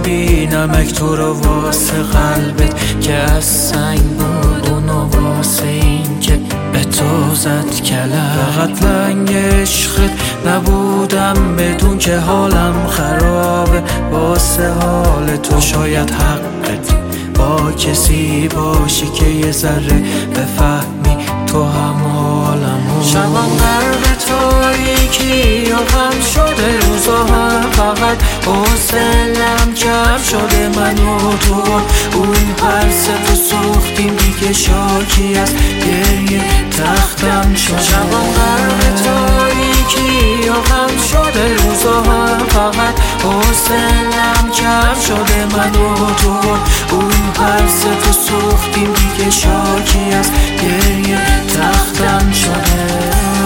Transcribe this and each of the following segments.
ببینمک تو رو واسه قلبت که از سنگ بود، اونو واسه این که به تو زد کلک. فقط لنگ عشقت نبودم بدون که حالم خرابه واسه حال تو. شاید حقت با کسی باشی که یه ذره بفهمی تو هم حالمو. شبم غرق تاریکی و غم شده، روزا هم فقط حوصله‌ام کم شده. من و تو اون هر سه تو سوختیم دیگه، شاکی از گریه تختم شده. شبم غرق تاریکی و غم شده، روزا هم فقط حوصله‌ام کم شده. من و تو اون هر سه تو سوختیم دیگه، شاکی از گریه تختم شده.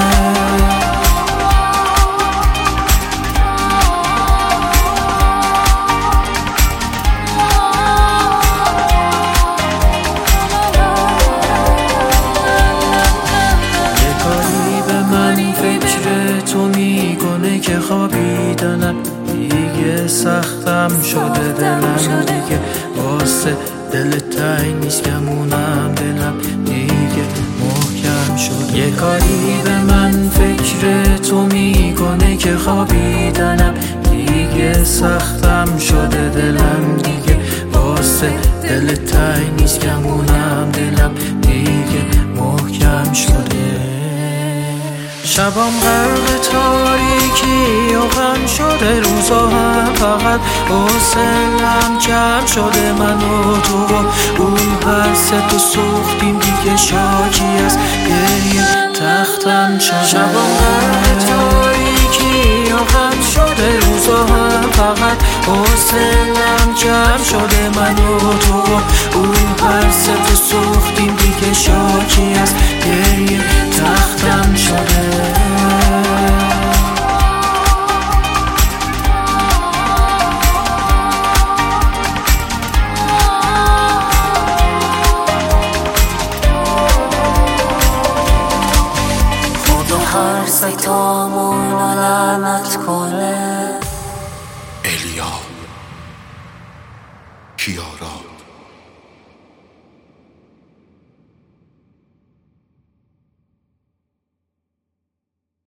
که خوابیدنم دیگه سختم شده، دلم دیگه واسه دل تنگ نیست، گمونم دلم دیگه محکم شده. یه کاری به من فکر تو میکنه که خوابیدنم دیگه سختم شده، دلم دیگه واسه دل تنگ نیست، گمونم دلم دیگه محکم شده. شبام غرق تاریکی و غم شده، روزا هم فقط حوصله‌ام کم شده. من و تو اون هر سه تو سوختیم دیگه، شاکی از گریه تختم شده. شبام غرق تاریکی و غم شده، روزا هم فقط حوصله‌ام کم شده. من و تو اون هر سه تو سوختیم دیگه، شاکی از گریه تختم شده. هر ستامون لعنت کنه. الیا کیارا